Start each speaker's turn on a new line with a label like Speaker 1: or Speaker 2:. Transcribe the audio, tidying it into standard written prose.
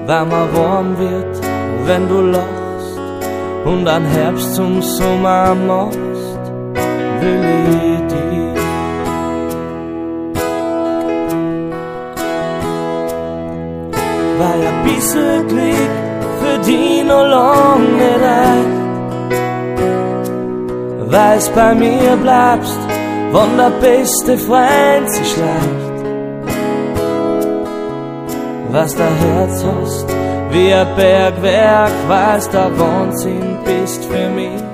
Speaker 1: wärmer warm wird, wenn du lachst und an Herbst zum Sommer machst, will ich dich. Weil ein bisschen Glück für die noch lang nicht reicht, weil's bei mir bleibst, wann der beste Freund sich schleicht. Was der Herz hast, wie ein Bergwerk, weil's der Wahnsinn bist für mich.